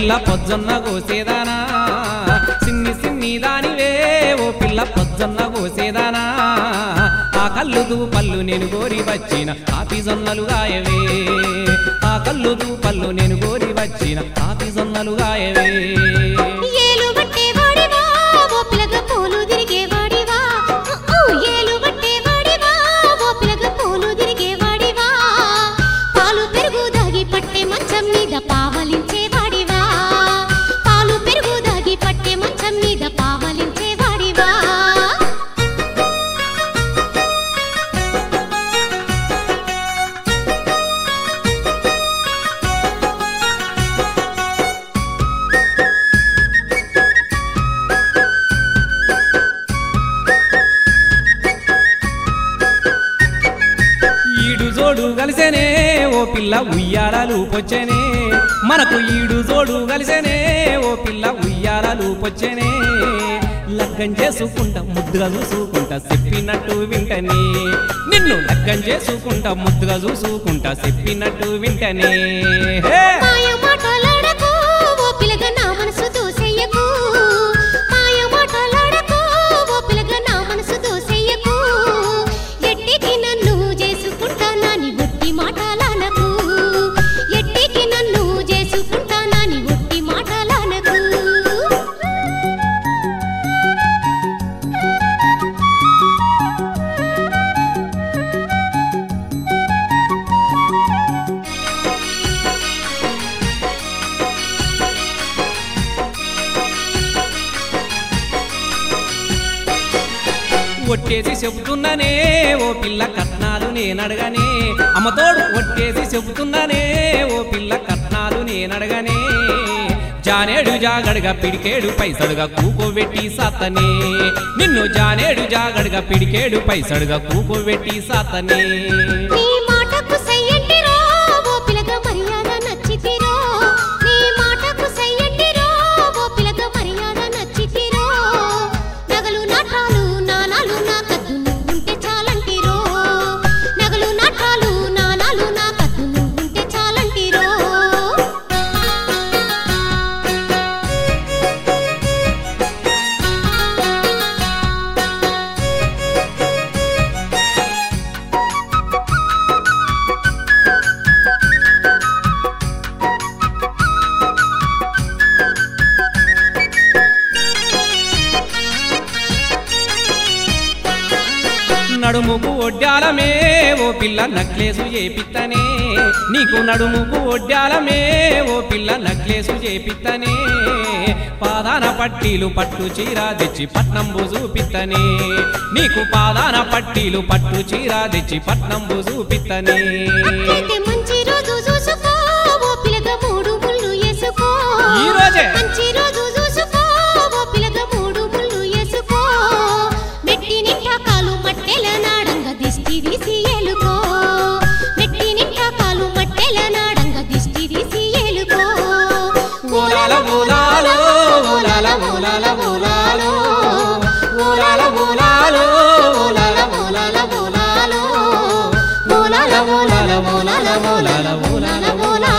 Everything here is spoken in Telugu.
పిల్ల పొజ్జొన్న కోసేదానా సిన్ని సిన్ని దానివే ఓ పిల్ల పొజ్జొన్న కోసేదానా ఆ కళ్ళు దూపళ్ళు నేను గోరి వచ్చిన కాపి జొన్నలు గాయవే ఆ కళ్ళు దూపళ్ళు నేను గోరి వచ్చిన కాపి జొన్నలు గాయవే జోడు కలిసేనే ఓ పిల్ల ఉయ్యాలలు పొచ్చెనే మనకు ఈడు జోడు కలిసేనే ఓ పిల్ల ఉయ్యాలలు పొచ్చెనే లగ్గం చేసుకుంటా ముద్దుగా చూసుకుంటా చెప్పినట్టు వింటనే నిన్ను లగ్గం చేసుకుంటా ముద్దుగా చూసుకుంటా చెప్పినట్టు వింటనే ఒట్టేసి చెబుతున్నానే ఓ పిల్ల కట్నాలు నేనడగనే అమ్మతోడు ఒట్టేసి చెబుతున్నానే ఓ పిల్ల కట్నాలు నేనడగనే జానేడు జాగడగా పిడికేడు పైసడుగా కూకోబెట్టి సాతనే నిన్ను జానేడు జాగడగా పిడికేడు పైసడుగా కూకోబెట్టి సాతనే నడుముకు ఒడ్డాలమే ఓ పిల్ల నక్లేసు చేపిత్తనే నీకు నడుముకు ఒడ్డాలమే ఓ పిల్ల నక్లేసు చేపిత్తనే పాదాన పట్టీలు పట్టు చీర తెచ్చి పట్నంబు చూపిత్తనే నీకు పాదాన పట్టీలు పట్టు చీర తెచ్చి పట్నంబు చూపిత్తనే ఈ రోజే la la la la la la la la la la la la